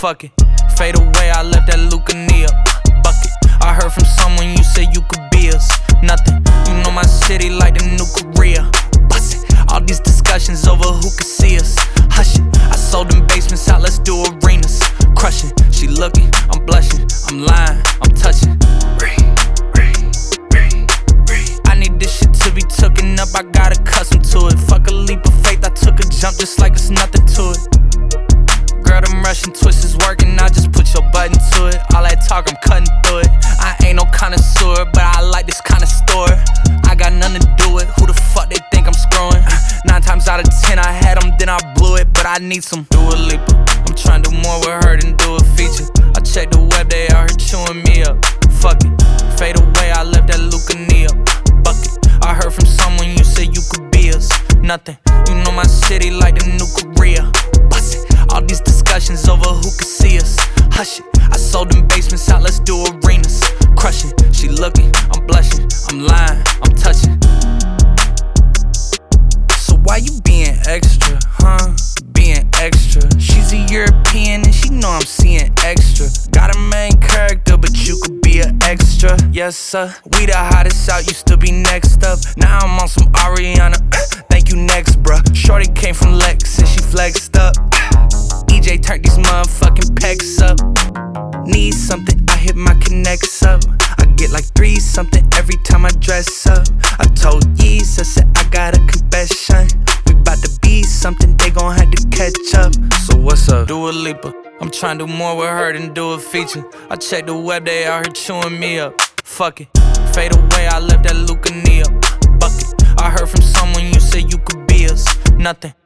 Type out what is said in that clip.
fuck it. Fade away, I left that Lucania bucket. I heard from someone you said you could be us. Nothing, you know my city like the new Korea. Bust it, all these discussions over who could see us. Hush it, I sold them basements out, let's do arenas. Crushing, she looking, I'm blushing, I'm lying, I'm touching. I need this shit to be tooken up, I got accustomed to it. Fuck a leap of faith, I took a jump just like it's nothing to it. Girl, them Russian twists is working, I just put your button to it. All that talk, I'm cutting through it. I ain't no connoisseur, but I like this kind of store. I got nothing to do with who the fuck they think I'm screwing. 9 times out of 10 I had them, then I blew it. But I need some Dua Lipa. I'm trying to do more with her than do a feature. I checked the web, they out here chewing me up. Fuck it, fade away, I left that Lucania bucket. I heard from someone you said you could be us. Nothing, you know my city like the new Korea. Bust it, all these discussions over who could see us. Hush it, I sold them basements out, let's do arenas. Crushing, she looking, I'm blushing, I'm lying, I'm touching. So why you being extra, huh? Being extra. She's a European and she know I'm seeing extra. Got a main character, but you could be an extra. Yes sir, we the hottest out, used to be next up. Now I'm on some Ariana, thank you next bruh. Shorty came from Lex and she flexed up. EJ turned these motherfucking pecs up. Need something, I hit my connects up. I get like 3 something every time I dress up. I told Yeez, I said I got a confession. We bout to be something, they gon' have to catch up. So what's up? Dua Lipa. I'm trying to do more with her than do a feature. I checked the web, they out here chewing me up. Fuck it, fade away, I left that Lucania bucket. I heard from someone you said you could be us. Nothing.